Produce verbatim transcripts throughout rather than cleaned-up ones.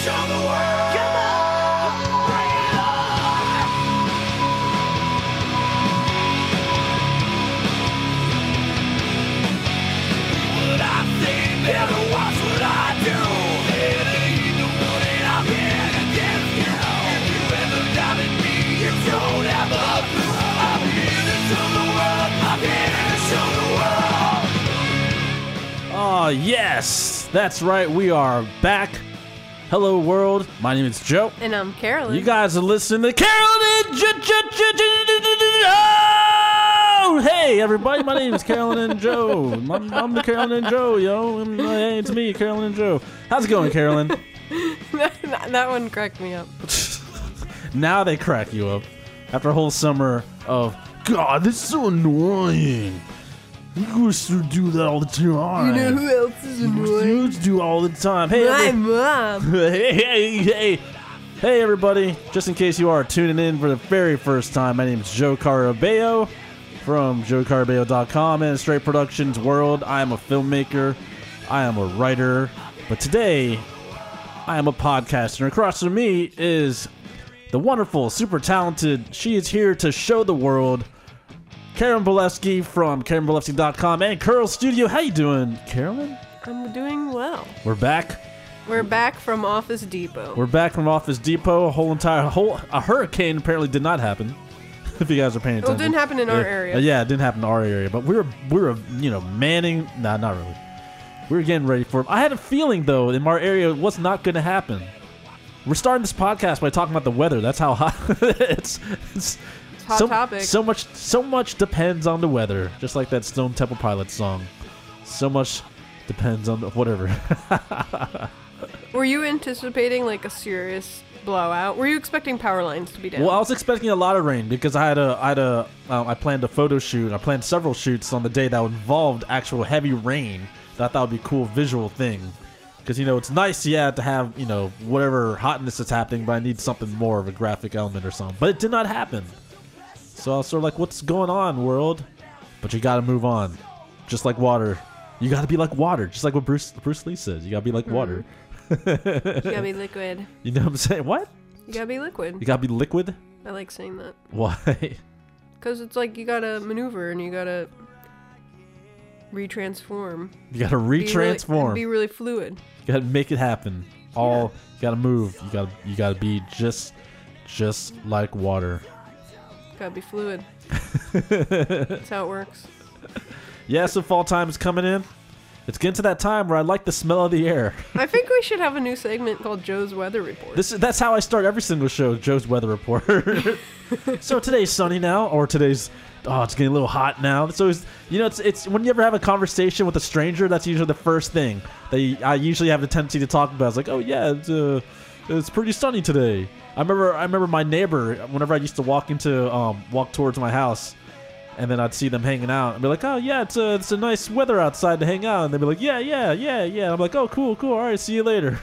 show the world. Come on, bring it on. What I think, never watch what I do. It ain't the one that I'm here against you. If you ever doubted me, you don't have a clue. I'm here to show the world. I'm here to show the world. Oh, yes, that's right. We are back. Hello, world. My name is Joe. And I'm Carolyn. You guys are listening to Carolyn and Joe. Hey, everybody. My name is Carolyn and Joe. I'm, I'm the Carolyn and Joe, yo. I'm, hey, it's me, Carolyn and Joe. How's it going, Carolyn? that, that one cracked me up. Now they crack you up. After a whole summer of, God, this is so annoying. You used to do that all the time. You know who else is You annoying? used to do all the time. Hey, My every- mom. hey, hey, hey. Hey, everybody. Just in case you are tuning in for the very first time, my name is Joe Carabeo from joe carabeo dot com and Straight Productions World. I am a filmmaker. I am a writer. But today, I am a podcaster. And across from me is the wonderful, super talented, she is here to show the world, Karen Bolevsky from karen bolevsky dot com and Curl Studio. How you doing, Carolyn? I'm doing well. We're back. We're back from Office Depot. We're back from Office Depot. A whole entire whole a hurricane apparently did not happen. If you guys are paying Well, attention, it didn't happen in our Uh, area. uh, yeah, it didn't happen in our area, but we were we were you know manning. Nah, not really. We were getting ready for it. I had a feeling though in our area it was not going to happen. We're starting this podcast by talking about the weather. That's how hot it's. it's Hot so, topic. So much, so much depends on the weather. Just like that Stone Temple Pilots song. So much depends on the, whatever. Were you anticipating like a serious blowout? Were you expecting power lines to be down? Well, I was expecting a lot of rain because I had a, I had a, uh, I planned a photo shoot. I planned several shoots on the day that involved actual heavy rain. That I thought would be a cool visual thing. Because, you know, it's nice, yeah, to have, you know, whatever hotness that's happening, but I need something more of a graphic element or something. But it did not happen. So I was sort of like, what's going on, world? But you got to move on. Just like water. You got to be like water. Just like what Bruce Bruce Lee says. You got to be like water. You gotta be liquid. You know what I'm saying? What? You gotta be liquid. You got to be liquid? I like saying that. Why? Because it's like you gotta maneuver and you gotta retransform. You got to Be really- retransform. Be really fluid. You got to make it happen. All you got to move. You got you got to be just just like water. Gotta be fluid. That's how it works. Yeah, so fall time is coming in. It's getting to that time where I like the smell of the air. I think we should have a new segment called Joe's Weather Report. This is that's how I start every single show, Joe's Weather Report. So today's sunny now, or today's oh, it's getting a little hot now. So it's, you know, it's it's when you ever have a conversation with a stranger, that's usually the first thing that you, I usually have the tendency to talk about. It's like, oh yeah, it's, uh, it's pretty sunny today. I remember I remember my neighbor whenever I used to walk into um walk towards my house. And then I'd see them hanging out and be like, oh, yeah, it's a, it's a nice weather outside to hang out. And they'd be like, yeah, yeah, yeah, yeah. And I'm like, oh, cool, cool. All right, see you later.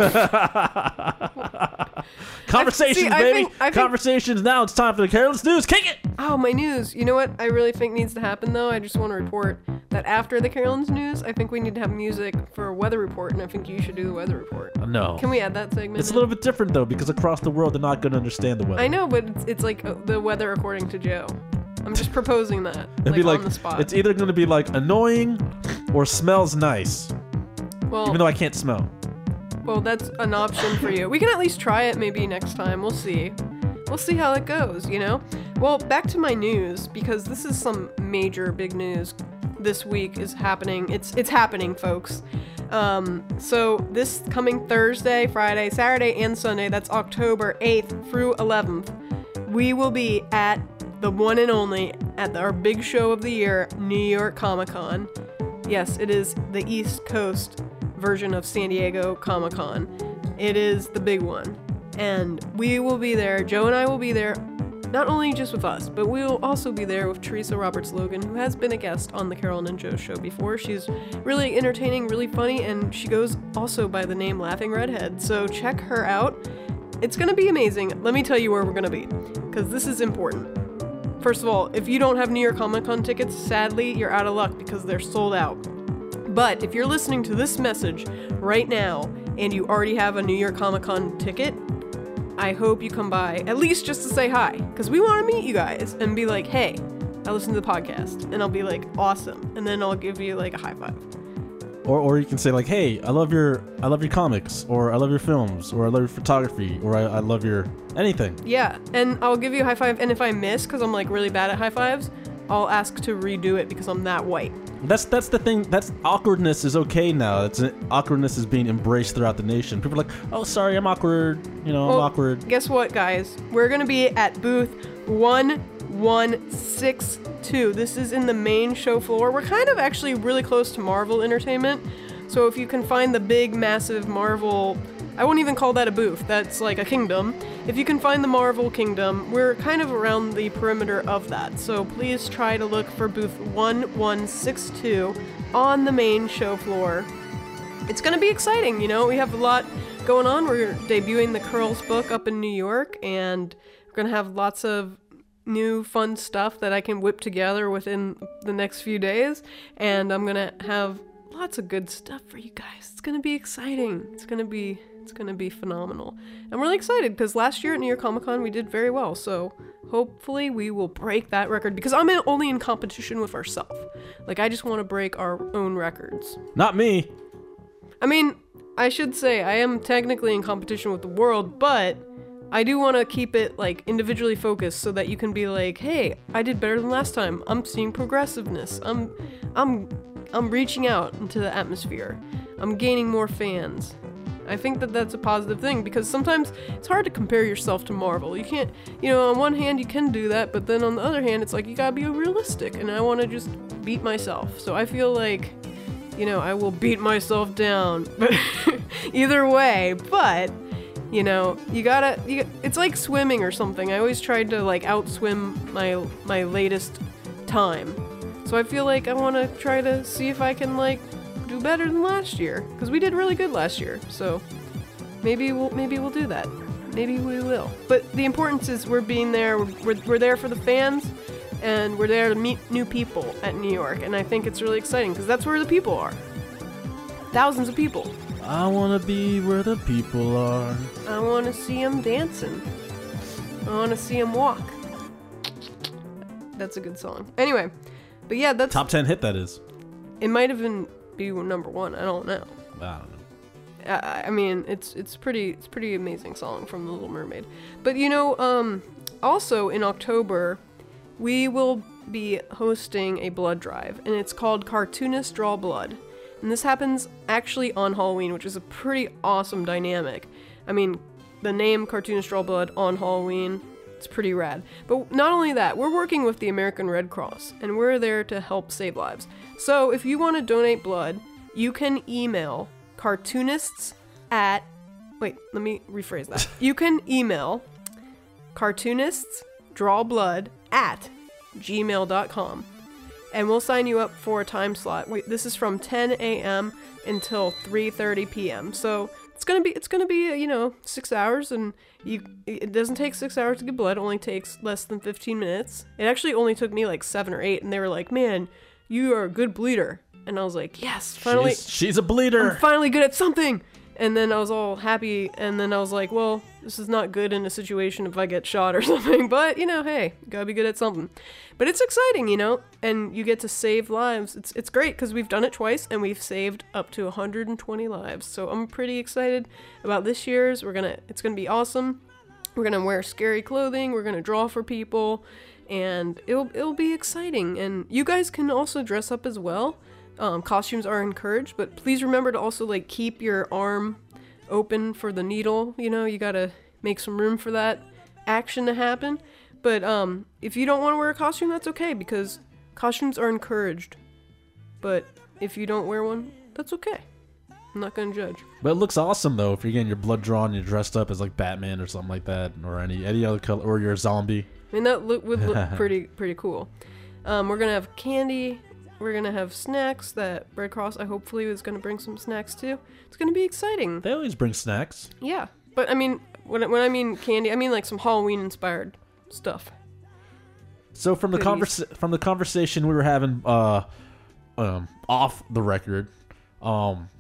Conversations, See, I baby. think- I think- Conversations. Now it's time for the Careless News. Kick it. Oh, my news. You know what I really think needs to happen, though? I just want to report that after the Carolyn's news, I think we need to have music for a weather report, and I think you should do the weather report. No. Can we add that segment? It's a in? little bit different, though, because across the world, they're not going to understand the weather. I know, but it's, it's like uh, the weather according to Joe. I'm just proposing that. It'd like, be like, on the spot. it's either going to be like annoying or smells nice, well, even though I can't smell. well, that's an option for you. We can at least try it maybe next time. We'll see. We'll see how it goes, you know? Well, back to my news, because this is some major big news this week is happening. It's it's happening, folks. Um, so this coming Thursday, Friday, Saturday, and Sunday, that's October eighth through eleventh, we will be at the one and only, at our big show of the year, New York Comic Con. Yes, it is the East Coast version of San Diego Comic Con. It is the big one. And we will be there, Joe and I will be there, not only just with us, but we will also be there with Teresa Roberts-Logan, who has been a guest on the Carolyn and Joe show before. She's really entertaining, really funny, and she goes also by the name Laughing Redhead. So check her out. It's gonna be amazing. Let me tell you where we're gonna be, because this is important. First of all, if you don't have New York Comic Con tickets, sadly, you're out of luck because they're sold out. But if you're listening to this message right now and you already have a New York Comic Con ticket, I hope you come by, at least just to say hi, because we want to meet you guys and be like, hey, I listen to the podcast, and I'll be like, awesome, and then I'll give you like a high five. Or, or you can say like, hey, I love your, I love your comics, or I love your films, or I love your photography, or I, I love your anything. Yeah, and I'll give you a high five, and if I miss, because I'm like really bad at high fives, I'll ask to redo it because I'm that white. That's that's the thing. That's awkwardness is okay now. It's an, awkwardness is being embraced throughout the nation. People are like, oh, sorry, I'm awkward. You know, Well, I'm awkward. Guess what, guys? We're gonna be at booth one one six two. This is in the main show floor. We're kind of actually really close to Marvel Entertainment. So if you can find the big, massive Marvel, I won't even call that a booth. That's like a kingdom. If you can find the Marvel Kingdom, we're kind of around the perimeter of that. So please try to look for booth one one six two on the main show floor. It's going to be exciting, you know? We have a lot going on. We're debuting the Curls book up in New York, and we're going to have lots of new fun stuff that I can whip together within the next few days. And I'm going to have lots of good stuff for you guys. It's going to be exciting. It's going to be... It's going to be phenomenal. I'm really excited because last year at New York Comic Con we did very well. So hopefully we will break that record because I'm in, only in competition with ourselves. Like, I just want to break our own records. Not me. I mean, I should say I am technically in competition with the world, but I do want to keep it like individually focused so that you can be like, hey, I did better than last time. I'm seeing progressiveness. I'm, I'm, I'm reaching out into the atmosphere. I'm gaining more fans. I think that that's a positive thing because sometimes it's hard to compare yourself to Marvel. You can't, you know, on one hand you can do that, but then on the other hand it's like you gotta be realistic, and I want to just beat myself. So I feel like, you know, I will beat myself down, but either way. But you know, you gotta, you, it's like swimming or something. I always tried to like outswim my my latest time. So I feel like I want to try to see if I can like do better than last year because we did really good last year. So maybe we'll maybe we'll do that. Maybe we will. But the importance is we're being there. We're, we're, we're there for the fans, and we're there to meet new people at New York. And I think it's really exciting because that's where the people are. Thousands of people. I want to be where the people are. I want to see them dancing. I want to see them walk. That's a good song. Anyway, but yeah, that's Top ten hit, that is. It might have been be number one. I don't know. I don't know. I, I mean, it's it's pretty it's pretty amazing song from The Little Mermaid. But you know, um, also in October, we will be hosting a blood drive, and it's called Cartoonists Draw Blood. And this happens actually on Halloween, which is a pretty awesome dynamic. I mean, the name Cartoonists Draw Blood on Halloween, it's pretty rad. But not only that, we're working with the American Red Cross, and we're there to help save lives. So if you want to donate blood, you can email cartoonists at... Wait, let me rephrase that. You can email cartoonistsdrawblood at gmail dot com. And we'll sign you up for a time slot. Wait, this is from ten a.m. until three thirty p.m. So it's gonna be it's gonna be you know six hours, and you it doesn't take six hours to get blood. It only takes less than fifteen minutes. It actually only took me like seven or eight, and they were like, "Man, you are a good bleeder." And I was like, "Yes, finally, She's, she's a bleeder. I'm finally good at something." And then I was all happy, and then I was like, well, this is not good in a situation if I get shot or something, but, you know, hey, gotta be good at something. But it's exciting, you know, and you get to save lives. It's it's great, because we've done it twice, and we've saved up to one hundred twenty lives, so I'm pretty excited about this year's. We're gonna, it's gonna be awesome. We're gonna wear scary clothing, we're gonna draw for people, and it'll, it'll be exciting, and you guys can also dress up as well. Um, costumes are encouraged, but please remember to also like keep your arm open for the needle. You know, you gotta make some room for that action to happen. But um, if you don't want to wear a costume, that's okay, because costumes are encouraged. But if you don't wear one, that's okay. I'm not gonna judge. But it looks awesome though if you're getting your blood drawn and you're dressed up as like Batman or something like that, or any any other color, or you're a zombie. I mean, that look, would look pretty pretty cool. Um, we're gonna have candy. We're gonna have snacks that Red Cross, I hopefully, is gonna bring some snacks too. It's gonna be exciting. They always bring snacks. Yeah, but I mean, when when I mean candy, I mean like some Halloween-inspired stuff. So from the convers from the conversation we were having uh, um, off the record, um,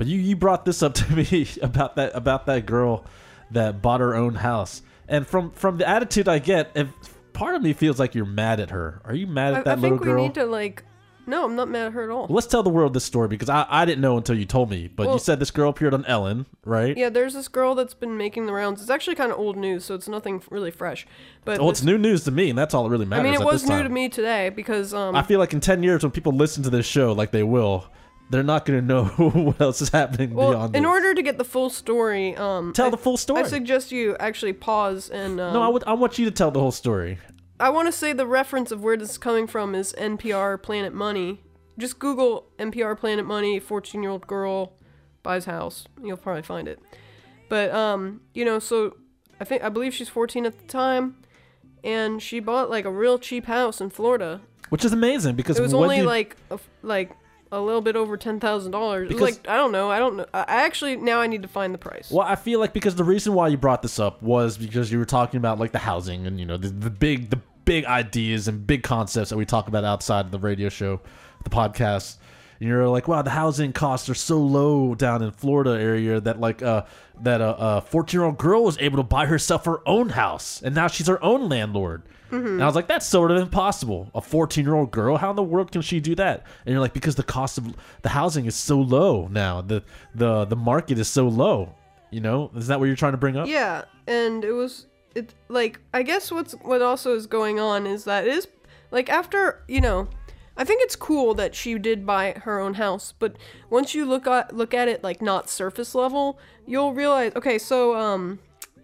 But you you brought this up to me about that about that girl that bought her own house, and from from the attitude I get, if part of me feels like you're mad at her. Are you mad at I, that I little think girl? we need to like. No, I'm not mad at her at all. Well, let's tell the world this story because I, I didn't know until you told me. But Well- you said this girl appeared on Ellen, right? Yeah, there's this girl that's been making the rounds. It's actually kind of old news, so it's nothing really fresh. But Well, this- it's new news to me, and that's all that really matters. I mean, it at was this new time. to me today because um, I feel like in ten years, when people listen to this show, like they will, they're not going to know what else is happening well, beyond in this. order to get the full story, um, Tell I- the full story. I suggest you actually pause and. Um, No, I would. I want you to tell the whole story. I want to say the reference of where this is coming from is N P R Planet Money. Just Google N P R Planet Money, fourteen-year-old girl buys house. You'll probably find it. But, um, you know, so I think I believe she's fourteen at the time, and she bought like a real cheap house in Florida. Which is amazing because It was when only you- like a, f- like a little bit over ten thousand dollars. It was Because- like I don't know. I don't know. I I actually now I need to find the price. Well, I feel like because the reason why you brought this up was because you were talking about like the housing and you know the, the big the big ideas and big concepts that we talk about outside of the radio show, the podcast. And you're like, wow, the housing costs are so low down in Florida area that like uh that a fourteen year old girl was able to buy herself her own house and now she's her own landlord. And I was like, that's sort of impossible. A fourteen year old girl, how in the world can she do that? And you're like, because the cost of the housing is so low now. The the the market is so low. You know, is that what you're trying to bring up? Yeah, and it was it like I guess what's what also is going on is that it is like after you know, I think it's cool that she did buy her own house, but once you look at look at it like not surface level, you'll realize okay, so um,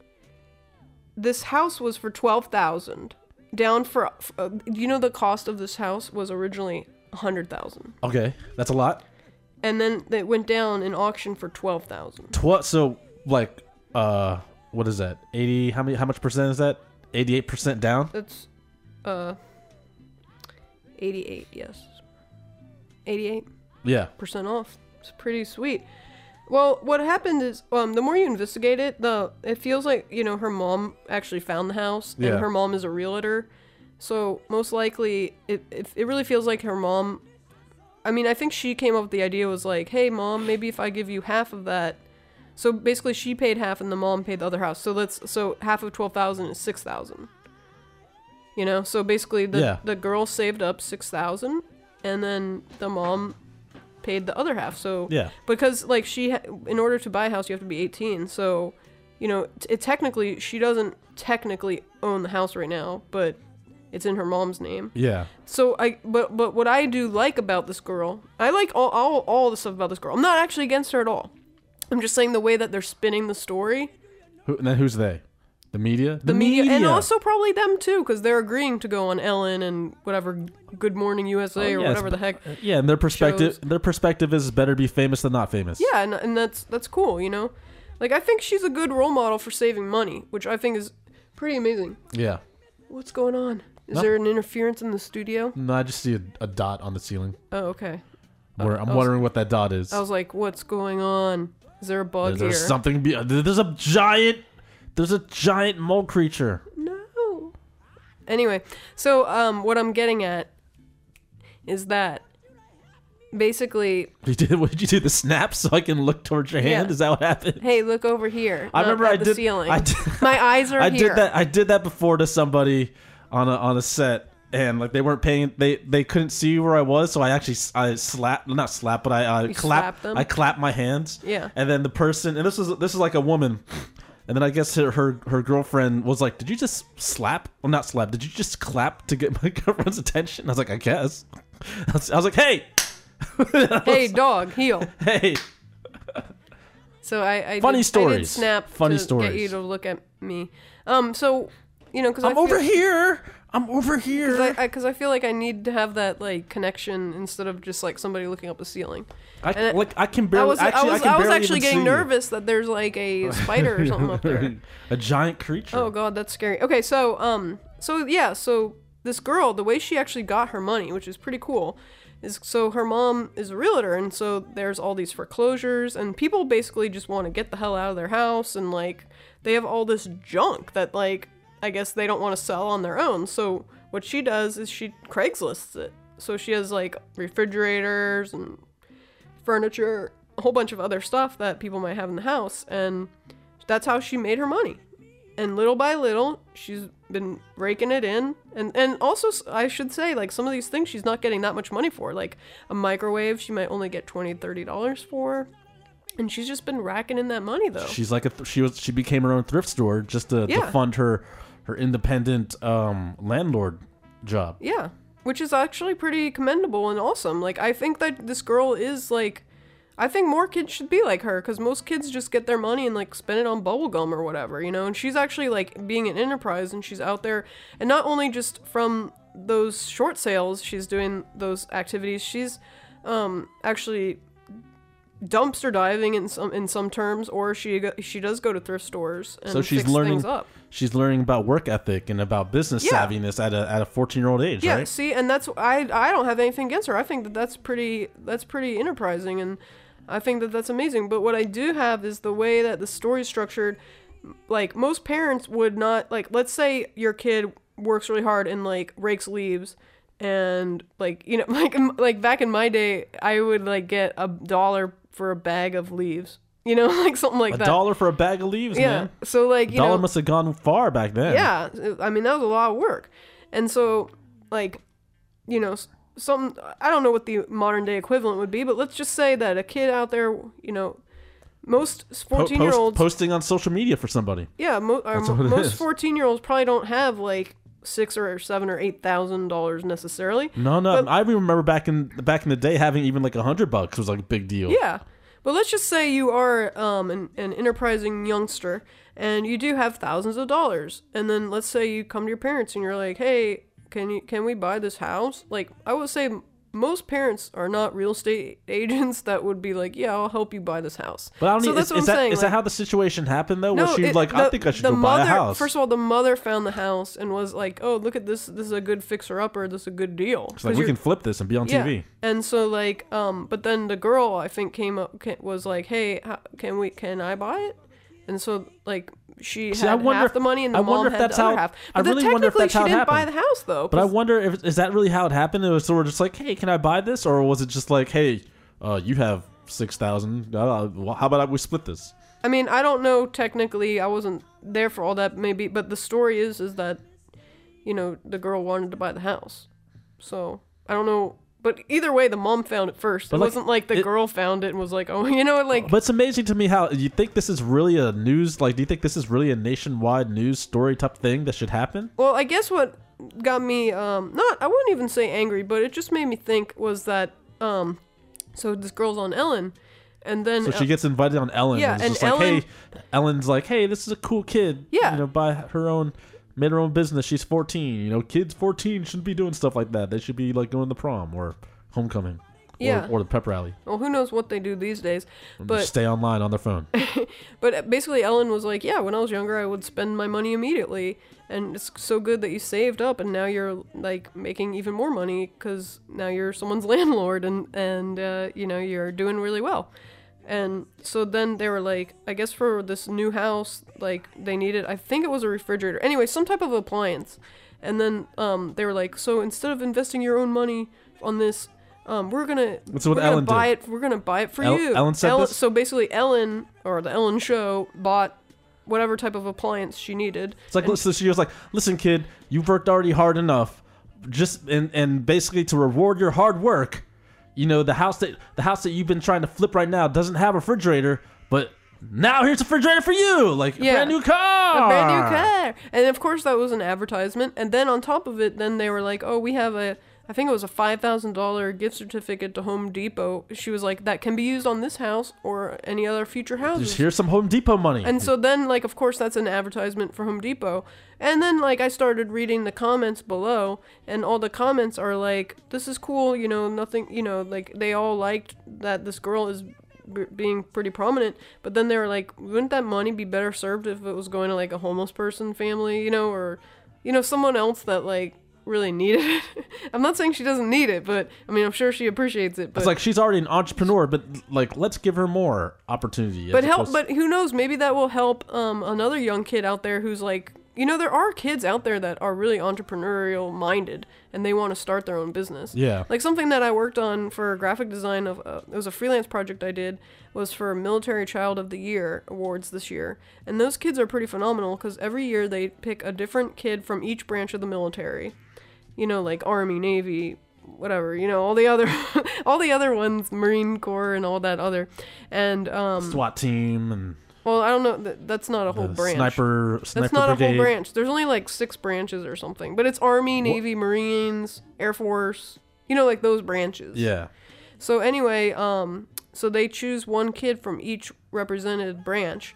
this house was for twelve thousand, down for uh, you know the cost of this house was originally a hundred thousand, Okay, that's a lot. and then it went down in auction for twelve thousand. What? So like, uh, what is that? Eighty? How many? How much percent is that? Eighty-eight percent down. That's uh eighty-eight, yes. eighty-eight Yeah. percent off. It's pretty sweet. Well, what happened is um the more you investigate it, the it feels like, you know, her mom actually found the house and Yeah. her mom is a realtor. So, most likely it it, it really feels like her mom I mean, I think she came up with the idea was like, "Hey mom, maybe if I give you half of that." So basically she paid half and the mom paid the other house. So let's so half of twelve thousand is six thousand. You know, so basically the Yeah. the girl saved up six thousand, and then the mom paid the other half. So Yeah. because like she, ha- in order to buy a house, you have to be eighteen. So, you know, t- it technically she doesn't technically own the house right now, but it's in her mom's name. Yeah. So I, but but what I do like about this girl, I like all all all the stuff about this girl. I'm not actually against her at all. I'm just saying the way that they're spinning the story. Who, and then who's they? The media. The, media, and also probably them too, because they're agreeing to go on Ellen and whatever Good Morning U S A Oh, or yeah, whatever it's- the heck. Yeah, and their perspective. shows. Their perspective is better be famous than not famous. Yeah, and, and that's that's cool, you know. Like I think she's a good role model for saving money, which I think is pretty amazing. Yeah. What's going on? Is No. there an interference in the studio? No, I just see a, a dot on the ceiling. Oh, okay. Where I'm I was- wondering what that dot is. I was like, what's going on? Is there a bug There's here? something. Be- there's a giant. There's a giant mole creature. No. Anyway, so um, what I'm getting at is that basically, You did, what did you do? The snap so I can look towards your hand? Yeah. Is that what happened? hey, look over here. I not remember at I the did. ceiling. I did, My eyes are I here. did that. I did that before to somebody on a on a set, and like they weren't paying. They they couldn't see where I was, so I actually s- I slapped not slap, but I I You clapped. slapped them? I clapped my hands. Yeah. And then the person, and this is this is like a woman. And then I guess her, her her girlfriend was like, "Did you just slap? Well, not slap. Did you just clap to get my girlfriend's attention?" I was like, "I guess." I was, I was like, "Hey, Hey, dog, heel. hey." So I, I Funny did, I did stories. snap Funny to stories. get you to look at me. Um, so you know, because I'm I over feel, here. I'm over here. Because I, I, 'cause I feel like I need to have that like connection instead of just like somebody looking up the ceiling. I, and it- like I can I barely. was actually, I was can I was barely actually even getting see you. nervous that there's like a spider or something up there. A giant creature. Oh god, that's scary. Okay, so um, so yeah, so this girl, the way she actually got her money, which is pretty cool, is so her mom is a realtor, and so there's all these foreclosures, and people basically just want to get the hell out of their house, and like they have all this junk that like I guess they don't want to sell on their own. So what she does is she Craigslists it. So she has like refrigerators and furniture a whole bunch of other stuff that people might have in the house, and that's how she made her money. And little by little, she's been raking it in. And, and also, I should say, like, some of these things she's not getting that much money for. Like, a microwave, she might only get twenty dollars, thirty dollars for. And she's just been racking in that money, though. She's like a th- she was she became her own thrift store just to, Yeah. to fund her her independent um, landlord job. Yeah, which is actually pretty commendable and awesome. Like, I think that this girl is, like, I think more kids should be like her, because most kids just get their money and, like, spend it on bubblegum or whatever, you know? And she's actually, like, being an enterprise, and she's out there, and not only just from those short sales, she's doing those activities, she's um, actually dumpster diving in some in some terms, or she go, she does go to thrift stores and So she's fix learning things up. she's learning about work ethic and about business Yeah. savviness at a at a fourteen year old age, Yeah, right? see, and that's I I don't have anything against her. I think that that's pretty that's pretty enterprising, and I think that that's amazing. But what I do have is the way that the story's structured. Like, most parents would not, like, let's say your kid works really hard and, like, rakes leaves, and, like, you know, like like back in my day, I would, like, get a dollar for a bag of leaves, you know, like something like A that. dollar for a bag of leaves, Yeah. man. So, like, you Dollar know, must have gone far back then. yeah, I mean, that was a lot of work. And so, like, you know, s- some, I don't know what the modern day equivalent would be, but let's just say that a kid out there, you know, most Po- fourteen year post- olds, posting on social media for somebody. yeah, mo- uh, That's what it most is. fourteen year olds probably don't have like six or seven or eight thousand dollars necessarily. No, no. But- I remember back in back in the day having even like a hundred bucks was like a big deal. Yeah. But let's just say you are um, an, an enterprising youngster and you do have thousands of dollars. And then let's say you come to your parents and you're like, hey, can you can we buy this house? Like, I would say most parents are not real estate agents that would be like, yeah, I'll help you buy this house. But I don't so need, that's is, what is I'm that saying. is like, that how the situation happened though? Was she it- like, I the- think I should the go mother, buy a house? First of all, the mother found the house and was like, oh, look at this. This is a good fixer-upper. This is a good deal. It's like 'Cause we you're- can flip this and be on yeah. T V. And so like, um, but then the girl I think came up ca- was like, hey, how, can we? Can I buy it? And so like she See, I had wonder half if- the money and the I mom wonder if had that's the other how- half. I But then really wonder if technically that's how she it didn't buy happened. the house though. But I 'cause- wonder if is that really how it happened? It was sort of just like, hey, can I buy this, or was it just like, hey, uh, you have six thousand? Uh, well, how about we split this? I mean, I don't know technically. I wasn't there for all that maybe, but the story is is that, you know, the girl wanted to buy the house. So I don't know. But either way, the mom found it first. But it like, wasn't like the it- girl found it and was like, oh, you know, like, But it's amazing to me how you think this is really a news. Like, do you think this is really a nationwide news story type thing that should happen? well, I guess what got me, um, not, I wouldn't even say angry, but it just made me think was that, um, so this girl's on Ellen, and then, So she uh, gets invited on Ellen. Yeah, and it's and just like, Ellen- hey, Ellen's like, hey, this is a cool kid. Yeah. You know, by her own, made her own business. She's fourteen. You know, kids fourteen shouldn't be doing stuff like that. They should be like going to prom or homecoming. Yeah. Or, or the pep rally. well, who knows what they do these days, And but just stay online on their phone. But basically, Ellen was like, yeah, when I was younger, I would spend my money immediately. And it's so good that you saved up and now you're, like, making even more money because now you're someone's landlord and, and uh, you know, you're doing really well. And so then they were like, I guess for this new house, like, they needed, I think it was a refrigerator. Anyway, some type of appliance. And then um, they were like, so instead of investing your own money on this, Um, we're gonna That's what we're gonna Ellen buy did. it. We're gonna buy it for El- you. Ellen said this? So basically, Ellen or the Ellen Show bought whatever type of appliance she needed. It's like, and- so she was like, listen, kid, you've worked already hard enough. Just and and basically to reward your hard work, you know, the house that the house that you've been trying to flip right now doesn't have a refrigerator, but now here's a refrigerator for you, like Yeah. a brand new car, a brand new car. And of course, that was an advertisement. And then on top of it, then they were like, oh, we have a. I think it was a five thousand dollars gift certificate to Home Depot. She was like, that can be used on this house or any other future houses. Just here's some Home Depot money. And so then, like, of course, that's an advertisement for Home Depot. And then, like, I started reading the comments below, and all the comments are like, this is cool, you know, nothing, you know, like, they all liked that this girl is b- being pretty prominent. But then they were like, wouldn't that money be better served if it was going to, like, a homeless person family, you know, or, you know, someone else that, like, really needed it. I'm not saying she doesn't need it, but I mean, I'm sure she appreciates it. But it's like she's already an entrepreneur, but like, let's give her more opportunity. as But help, opposed- but who knows? Maybe that will help um, another young kid out there who's like you know, there are kids out there that are really entrepreneurial minded and they want to start their own business. Yeah. Like something that I worked on for graphic design of uh, it was a freelance project I did was for Military Child of the Year awards this year. And those kids are pretty phenomenal because every year they pick a different kid from each branch of the military. You know, like Army, Navy, whatever, you know, all the other all the other ones, Marine Corps and all that other. And um SWAT team and well, I don't know, that, that's not a whole the branch. sniper sniper That's not brigade. a whole branch. There's only like six branches or something. But it's Army, Navy, Marines, Air Force, you know, like those branches. Yeah. So anyway, um so they choose one kid from each represented branch.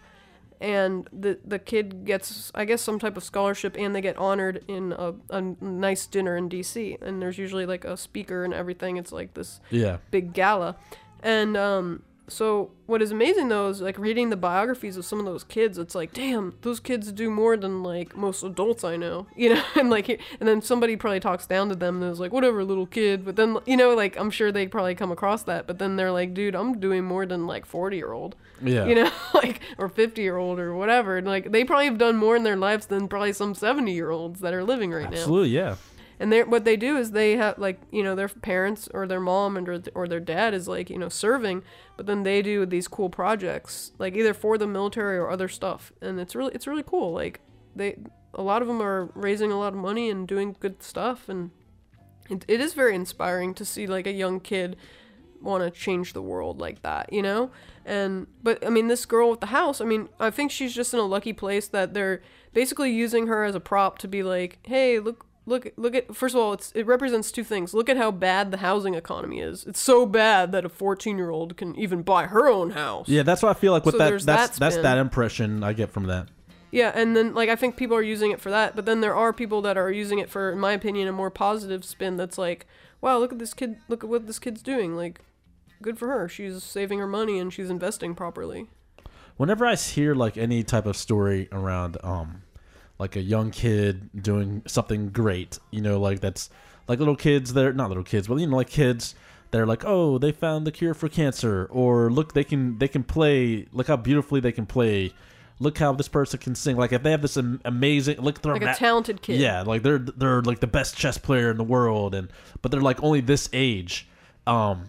And the the kid gets, I guess, some type of scholarship, and they get honored in a, a nice dinner in D C. And there's usually like a speaker and everything. It's like this Yeah. big gala. And um, so what is amazing though is like reading the biographies of some of those kids. It's like, damn, those kids do more than like most adults I know, you know. And like, and then somebody probably talks down to them and is like, whatever, little kid. But then, you know, like I'm sure they probably come across that. But then they're like, dude, I'm doing more than like forty year old. Yeah. You know, like, or fifty year old or whatever. And like, they probably have done more in their lives than probably some seventy year olds that are living right now. Absolutely, yeah. And they what they do is they have, like, you know, their parents or their mom and or, or their dad is, like, you know, serving, but then they do these cool projects, like, either for the military or other stuff. And it's really, it's really cool. Like, they, a lot of them are raising a lot of money and doing good stuff. And it, it is very inspiring to see, like, a young kid want to change the world like that, you know? And but I mean, this girl with the house, I mean, I think she's just in a lucky place that they're basically using her as a prop to be like, hey, look look look at, first of all, it's it represents two things. Look at how bad the housing economy is. It's so bad that a fourteen year old can even buy her own house. Yeah, that's what I feel like with So that there's that's that that's spin. that impression I get from that. Yeah, and then, like, I think people are using it for that, but then there are people that are using it for, in my opinion, a more positive spin that's like, wow, look at this kid, look at what this kid's doing, like, good for her. She's saving her money and she's investing properly. Whenever I hear like any type of story around um like a young kid doing something great, you know, like that's like little kids that are not little kids, but you know, like kids they're like, oh, they found the cure for cancer, or look, they can they can play, look how beautifully they can play, look how this person can sing. Like if they have this am- amazing, look, they're Like a ma- talented kid. Yeah, like they're they're like the best chess player in the world, and but they're like only this age. Um,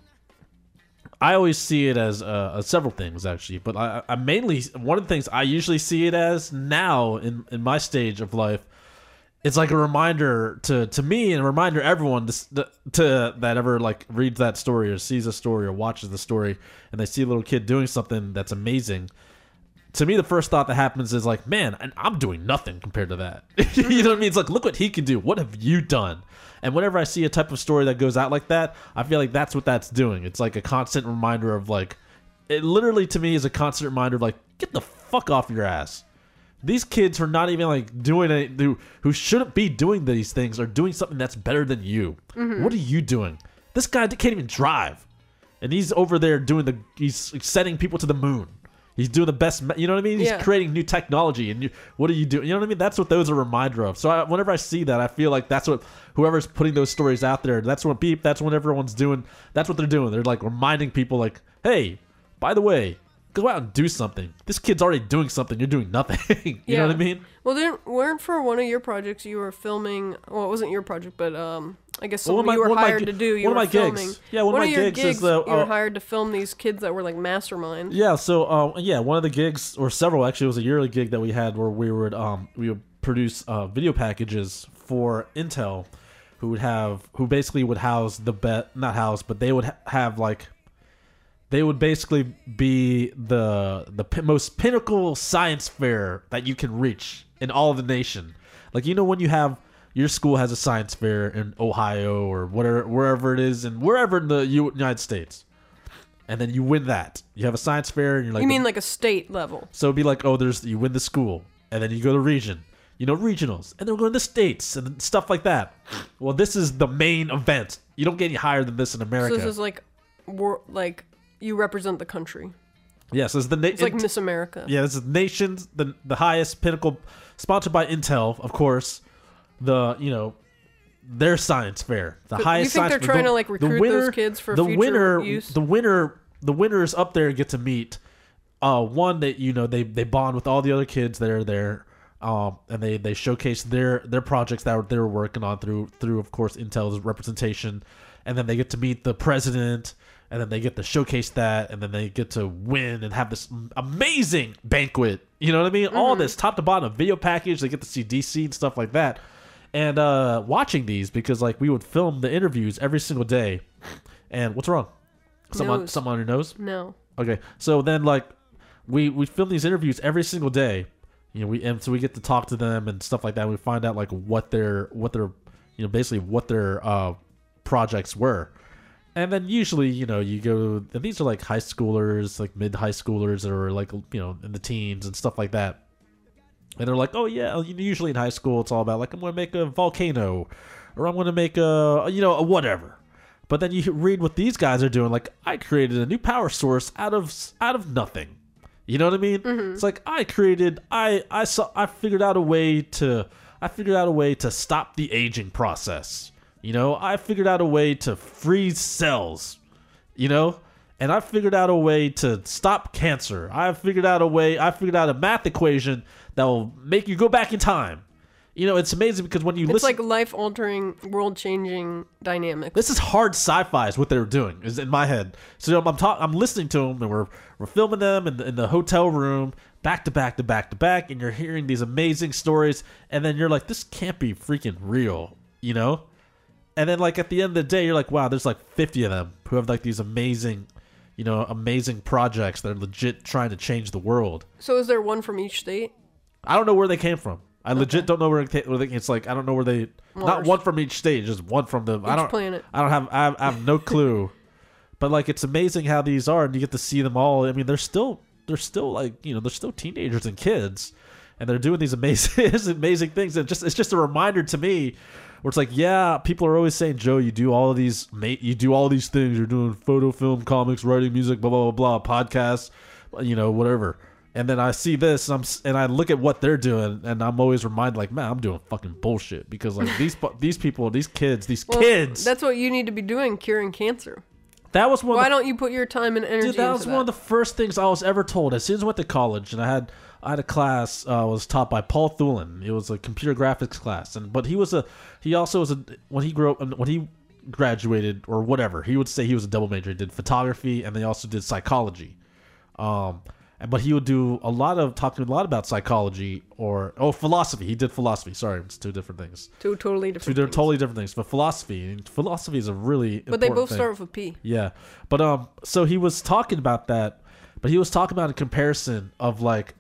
I always see it as uh, uh, several things actually, but I, I mainly one of the things I usually see it as now in, in my stage of life. It's like a reminder to, to me and a reminder to everyone to, to that ever like reads that story or sees a story or watches the story and they see a little kid doing something that's amazing. To me, the first thought that happens is like, man, and I'm doing nothing compared to that. You know what I mean? It's like, look what he can do. What have you done? And whenever I see a type of story that goes out like that, I feel like that's what that's doing. It's like a constant reminder of like, it literally to me is a constant reminder of like, get the fuck off your ass. These kids who are not even like doing it, who, who shouldn't be doing these things, are doing something that's better than you. Mm-hmm. What are you doing? This guy can't even drive. And he's over there doing the, he's sending people to the moon. He's doing the best, you know what I mean? He's Yeah. creating new technology, and you, what are you doing? You know what I mean? That's what those are a reminder of. So I, whenever I see that, I feel like that's what whoever's putting those stories out there. That's what beep. That's what everyone's doing. That's what they're doing. They're like reminding people, like, hey, by the way, go out and do something. This kid's already doing something. You're doing nothing. you Yeah. know what I mean? Well, there weren't for one of your projects you were filming. Well, it wasn't your project, but um, I guess Well, one something of you my- were one of my hired gi- to do. You one of were my gigs. filming. Yeah, one of my your gigs is gigs, the, you were uh, hired to film these kids that were like masterminds. Yeah, so uh, yeah, one of the gigs, or several actually, it was a yearly gig that we had where we would um we would produce uh, video packages for Intel, who would have who basically would house the bet not house, but they would ha- have like they would basically be the the p- most pinnacle science fair that you can reach in all of the nation. Like, you know, when you have your school has a science fair in Ohio or whatever, wherever it is, and wherever in the U- United States. And then you win that. You have a science fair, and you're like, You mean like a state level? so it'd be like, oh, there's you win the school, and then you go to region, you know, regionals, and then we're going to the states and stuff like that. Well, this is the main event. You don't get any higher than this in So America. this is like, wor- like you represent the country. yeah, so it's the na- It's like it- Miss America. yeah, this is nations, the the highest pinnacle, sponsored by Intel, of course. The you know. Their science fair, the But highest. you think science they're fair. trying The- to, like, the recruit winner, those kids for the future winner, use? The winner, the winners up there get to meet. Uh, one that you know they they bond with all the other kids that are there. Um, and they, they showcase their, their projects that they were working on through through of course Intel's representation, and then they get to meet the president, and then they get to showcase that, and then they get to win and have this amazing banquet. You know what I mean? Mm-hmm. All this top to bottom video package. They get to see D C and stuff like that. And uh, watching these, because like we would film the interviews every single day. And what's wrong? Someone Nose. someone on your nose? No. Okay. So then like we we film these interviews every single day. You know, we and so we get to talk to them and stuff like that. We find out like what their what their you know basically what their uh, projects were. And then usually, you know, you go, and these are like high schoolers, like mid high schoolers, or like, you know, in the teens and stuff like that. And they're like, oh yeah, usually in high school, it's all about like, I'm going to make a volcano, or I'm going to make a, you know, a whatever. But then you read what these guys are doing. Like, I created a new power source out of, out of nothing. You know what I mean? Mm-hmm. It's like, I created, I, I saw, I figured out a way to, I figured out a way to stop the aging process. You know, I figured out a way to freeze cells, you know, and I figured out a way to stop cancer. I figured out a way, I figured out a math equation that will make you go back in time. You know, it's amazing because when you it's listen... It's like life-altering, world-changing dynamics. This is hard sci-fi is what they're doing, is in my head. So I'm talk, I'm listening to them, and we're we're filming them in the, in the hotel room, back to back to back to back, and you're hearing these amazing stories, and then you're like, this can't be freaking real, you know? And then, like, at the end of the day, you're like, wow, there's like fifty of them who have like these amazing, you know, amazing projects that are legit trying to change the world. So is there one from each state? I don't know where they came from. I okay. legit don't know where, it, where they, it's like, I don't know where they, Mars. Not one from each state, just one from the, each I don't, planet. I don't have, I have, I have no clue. But like, it's amazing how these are, and you get to see them all. I mean, they're still, they're still like, you know, they're still teenagers and kids, and they're doing these amazing, amazing things. And just, it's just a reminder to me. Where it's like, yeah, people are always saying, Joe, you do all of these, mate, you do all of these things. You're doing photo, film, comics, writing, music, blah blah blah, blah podcasts, you know, whatever. And then I see this, and, I'm, and I look at what they're doing, and I'm always reminded, like, man, I'm doing fucking bullshit because like these these people, these kids, these well, kids. That's what you need to be doing, curing cancer. That was one. Why of the, don't you put your time and energy? Dude, that into was that? one of the first things I was ever told. As soon as I went to college, and I had. I had a class uh, was taught by Paul Thulin. It was a computer graphics class, and but he was a he also was a when he grew up when he graduated or whatever he would say he was a double major. He did photography and they also did psychology, um, and but he would do a lot of talking a lot about psychology or oh philosophy. He did philosophy. Sorry, it's two different things. Two totally different. Two things. totally different things. But philosophy, philosophy is a really but they both thing. start with a P. Yeah, but um, so he was talking about that, but he was talking about a comparison of like.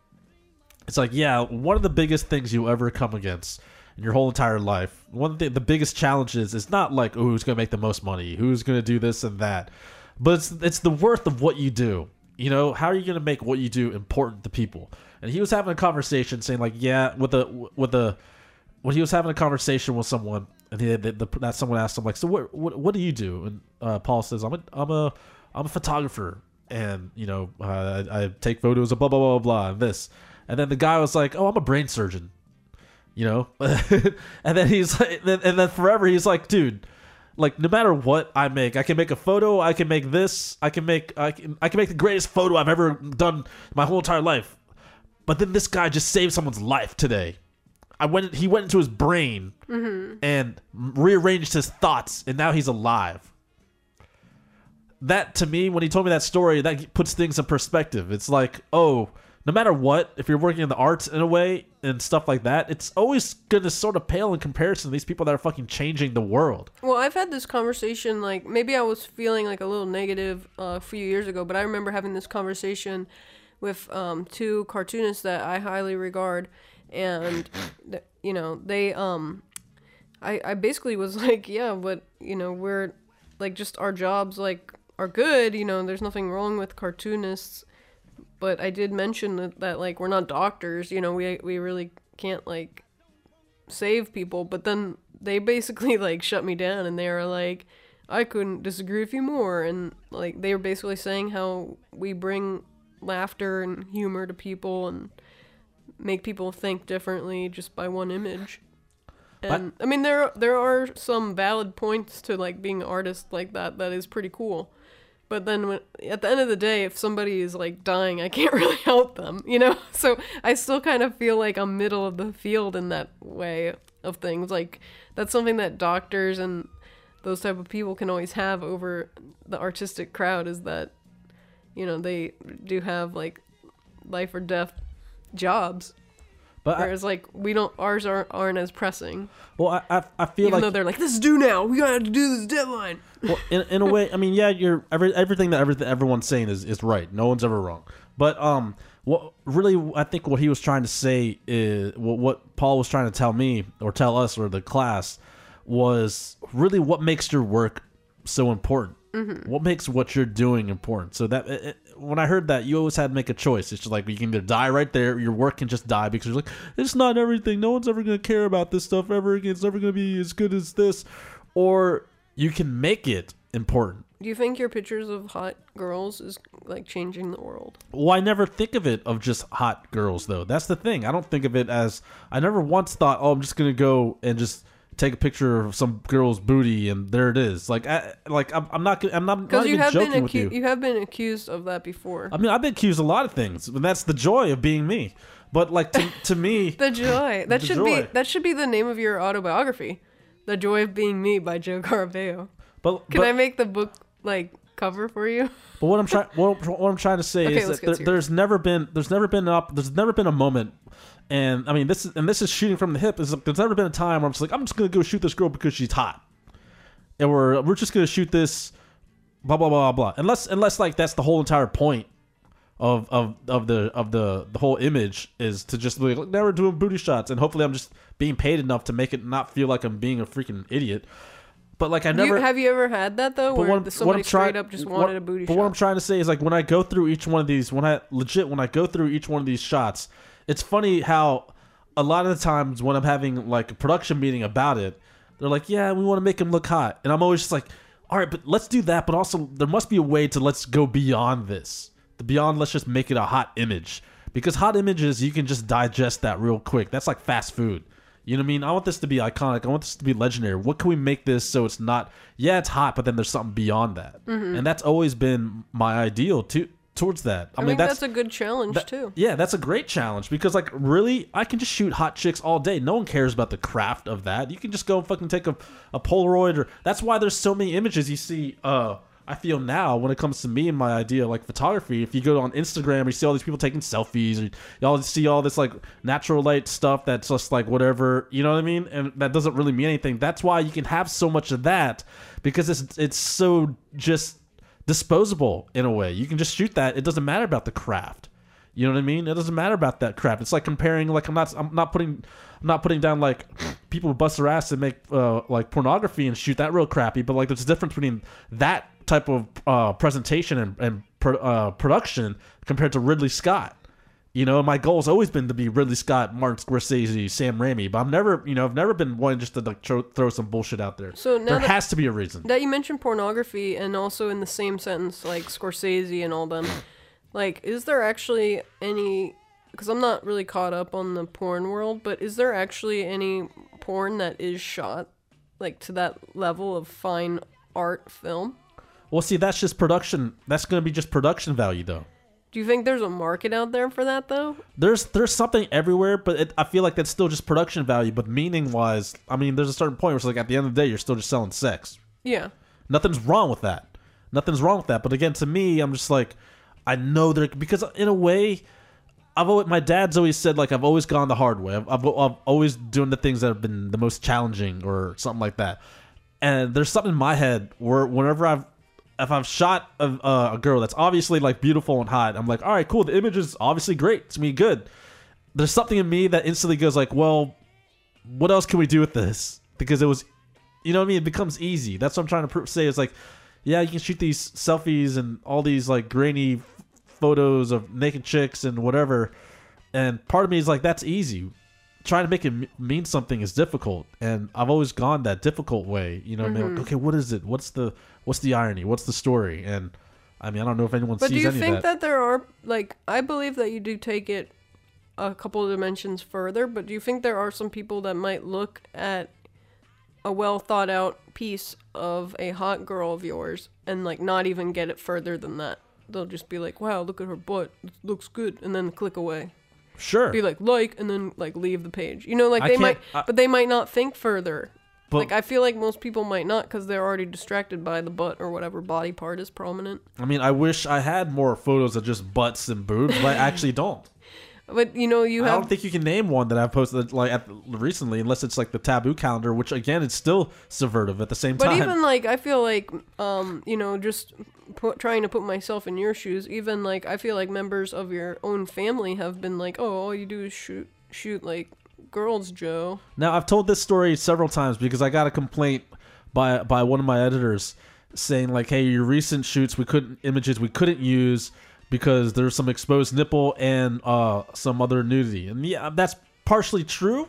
It's like, yeah, one of the biggest things you'll ever come against in your whole entire life, one of the, the biggest challenges is not like, oh, who's going to make the most money, who's going to do this and that, but it's it's the worth of what you do. You know, how are you going to make what you do important to people? And he was having a conversation saying like, yeah, with a, with a, when he was having a conversation with someone, and he, the, the, that someone asked him like, so what, what, what do you do? And uh, Paul says, I'm a, I'm a, I'm a photographer, and you know, uh, I, I take photos of blah blah blah blah and this. And then the guy was like, "Oh, I'm a brain surgeon," you know. And then he's like, and then forever he's like, "Dude, like no matter what I make, I can make a photo, I can make this, I can make, I can, I can make the greatest photo I've ever done my whole entire life." But then this guy just saved someone's life today. I went, he went into his brain mm-hmm. and rearranged his thoughts, and now he's alive. That to me, when he told me that story, that puts things in perspective. It's like, oh. No matter what, if you're working in the arts in a way and stuff like that, it's always going to sort of pale in comparison to these people that are fucking changing the world. Well, I've had this conversation, like, maybe I was feeling like a little negative uh, a few years ago, but I remember having this conversation with um, two cartoonists that I highly regard, and, th- you know, they, um, I, I basically was like, yeah, but, you know, we're, like, just our jobs, like, are good, you know, there's nothing wrong with cartoonists. But I did mention that, that, like, we're not doctors, you know, we we really can't, like, save people. But then they basically, like, shut me down, and they were like, I couldn't disagree with you more. And, like, they were basically saying how we bring laughter and humor to people and make people think differently just by one image. And, but- I mean, there there are some valid points to, like, being an artist like that that is pretty cool. But then when, at the end of the day, if somebody is like dying, I can't really help them, you know? So I still kind of feel like I'm middle of the field in that way of things. Like that's something that doctors and those type of people can always have over the artistic crowd, is that, you know, they do have like life or death jobs. But Whereas, I, like, we don't, ours aren't, aren't as pressing. well, I I, I feel Even like though they're like, this is due now. We gotta do this deadline. well, in, in a way, I mean, yeah, you're every, everything that everything everyone's saying is, is right. No one's ever wrong. But um, what really, I think what he was trying to say is what, what Paul was trying to tell me or tell us or the class was really what makes your work so important. Mm-hmm. What makes what you're doing important. So that it, when I heard that, you always had to make a choice. It's just like you can either die right there, or your work can just die because you're like, it's not everything. No one's ever going to care about this stuff ever again. It's never going to be as good as this. Or you can make it important. Do you think your pictures of hot girls is like changing the world? Well, I never think of it of just hot girls, though. That's the thing. I don't think of it as, I never once thought, oh, I'm just going to go and just take a picture of some girl's booty and there it is. Like, I, like I'm, I'm not, I'm not, not Because you even have joking been with acu- you. you have been accused of that before. I mean, I've been accused of a lot of things, and that's the joy of being me. But like to, to me, The joy. That The should joy. be that should be the name of your autobiography. The Joy of Being Me by Joe Carabeo. but Can but, I make the book like cover for you? but what I'm trying, what, what I'm trying to say Okay, is let's that get there, there's never been, there's never been an op, there's never been a moment. And I mean, this is and this is shooting from the hip. Is there's never been a time where I'm just like, I'm just gonna go shoot this girl because she's hot, and we're we're just gonna shoot this, blah blah blah blah. Unless unless like that's the whole entire point of of of the of the the whole image is to just be like, now we're doing booty shots, and hopefully I'm just being paid enough to make it not feel like I'm being a freaking idiot. But like I never you, have you ever had that though, but where what- somebody what I'm try- straight up just what- wanted a booty but shot? what I'm trying to say is like when I go through each one of these, when I legit when I go through each one of these shots, it's funny how a lot of the times when I'm having like a production meeting about it, they're like, yeah, we want to make him look hot, and I'm always just like, all right, but let's do that, but also there must be a way to let's go beyond this, the beyond let's just make it a hot image, because hot images you can just digest that real quick. That's like fast food. You know what I mean? I want this to be iconic. I want this to be legendary. What can we make this so it's not, yeah, it's hot, but then there's something beyond that. Mm-hmm. And that's always been my ideal to, towards that. I, I mean, think that's, that's a good challenge that- too. Yeah, that's a great challenge because, like, really, I can just shoot hot chicks all day. No one cares about the craft of that. You can just go fucking take a, a Polaroid, or that's why there's so many images you see. Uh, I feel now when it comes to me and my idea, like photography, if you go on Instagram, you see all these people taking selfies, or y'all see all this like natural light stuff that's just like whatever, you know what I mean? And that doesn't really mean anything. That's why you can have so much of that, because it's it's so just disposable in a way. You can just shoot that. It doesn't matter about the craft. You know what I mean? It doesn't matter about that craft. It's like comparing, like I'm not, I'm not putting, I'm not putting down like people who bust their ass and make uh, like pornography and shoot that real crappy. But like, there's a difference between that type of uh, presentation and, and pro- uh, production compared to Ridley Scott. You know, my goal's always been to be Ridley Scott, Martin Scorsese, Sam Raimi. But I'm never, you know, I've never been one just to like throw, throw some bullshit out there. So now there that- has to be a reason. That you mentioned pornography, and also in the same sentence, like Scorsese and all them. Like, is there actually any? Because I'm not really caught up on the porn world, but is there actually any porn that is shot like to that level of fine art film? Well, see, that's just production. That's going to be just production value, though. Do you think there's a market out there for that, though? There's there's something everywhere, but it, I feel like that's still just production value. But meaning wise, I mean, there's a certain point where it's like at the end of the day, you're still just selling sex. Yeah. Nothing's wrong with that. Nothing's wrong with that. But again, to me, I'm just like, I know there, because in a way, I've always, my dad's always said like I've always gone the hard way. I've, I've, I've always doing the things that have been the most challenging or something like that. And there's something in my head where whenever I've if I've shot a, uh, a girl that's obviously like beautiful and hot, I'm like, all right, cool. The image is obviously great. It's gonna be good. There's something in me that instantly goes like, well, what else can we do with this? Because it was, you know what I mean? It becomes easy. That's what I'm trying to pr- say. It's like, yeah, you can shoot these selfies and all these like grainy f- photos of naked chicks and whatever. And part of me is like, that's easy. Trying to make it m- mean something is difficult, and I've always gone that difficult way. You know, what I mean? Like, okay, what is it? What's the what's the irony? What's the story? And I mean, I don't know if anyone But do sees you any think of that. that there are, like, I believe that you do take it a couple of dimensions further, but do you think there are some people that might look at a well thought out piece of a hot girl of yours and like not even get it further than that. They'll just be like, wow, look at her butt. It looks good. And then click away. Sure. Be like, like, and then like leave the page. You know, like I they can't- might, I- but they might not think further. But- like I feel like most people might not because they're already distracted by the butt or whatever body part is prominent. I mean, I wish I had more photos of just butts and boobs, but I actually don't. But you know, you I have don't think you can name one that I've posted like at, recently, unless it's like the taboo calendar, which again, it's still subvertive at the same But time. even like I feel like um you know just put, trying to put myself in your shoes. Even like I feel like members of your own family have been like, oh, all you do is shoot shoot like girls, Joe. Now, I've told this story several times because I got a complaint by by one of my editors saying like, hey, your recent shoots we couldn't images we couldn't use because there's some exposed nipple and uh, some other nudity. And yeah, that's partially true,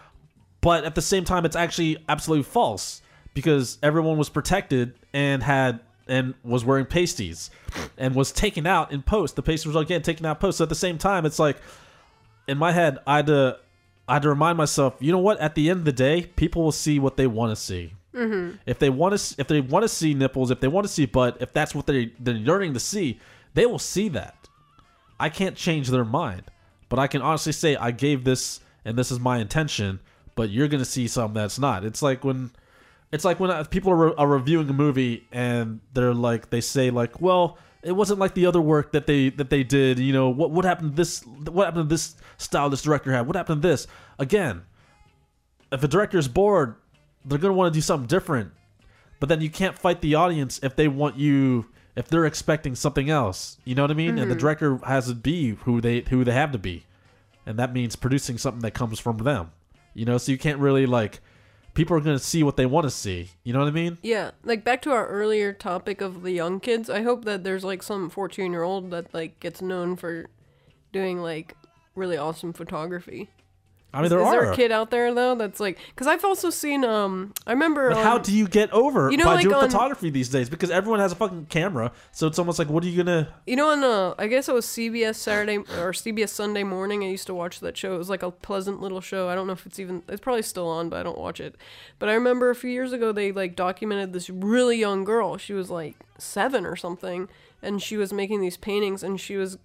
but at the same time, it's actually absolutely false because everyone was protected and had and was wearing pasties and was taken out in post. The pasties were again taken out post. So at the same time, it's like in my head, I had to I had to remind myself, you know what? At the end of the day, people will see what they want to see. Mm-hmm. If they want to, if they want to see nipples, if they want to see butt, if that's what they they're yearning to see, they will see that. I can't change their mind, but I can honestly say I gave this and this is my intention, but you're gonna see something that's not. It's like when, it's like when people are, re- are reviewing a movie and they're like, they say like, well, it wasn't like the other work that they that they did. You know, what what happened to this? What happened to this style this director had? What happened to this? Again, if a director's bored, they're gonna want to do something different. But then you can't fight the audience if they want you. If they're expecting something else, you know what I mean? Mm-hmm. And the director has to be who they who they have to be, and that means producing something that comes from them. You know, so you can't really like. People are gonna see what they want to see. You know what I mean? Yeah, like back to our earlier topic of the young kids. I hope that there's like some fourteen year old that like gets known for doing like really awesome photography. I mean, Is, there is are. there a kid out there though that's like? Because I've also seen. Um, I remember. But um, how do you get over you know, by like doing on- photography these days? Because everyone has a fucking camera, so it's almost like, what are you gonna? You know, on uh, I guess it was C B S Saturday or C B S Sunday Morning. I used to watch that show. It was like a pleasant little show. I don't know if it's even. It's probably still on, but I don't watch it. But I remember a few years ago they like documented this really young girl. She was like seven or something, and she was making these paintings, and she was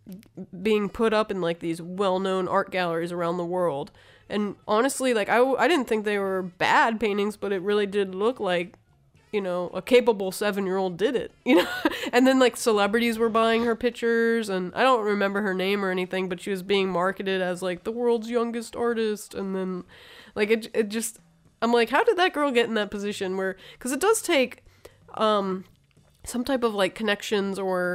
being put up in like these well-known art galleries around the world. And honestly, like I, I didn't think they were bad paintings, but it really did look like, you know, a capable seven-year-old did it, you know? And then like celebrities were buying her pictures, and I don't remember her name or anything, but she was being marketed as like the world's youngest artist. And then like it, it just, I'm like, how did that girl get in that position where, because it does take um, some type of like connections or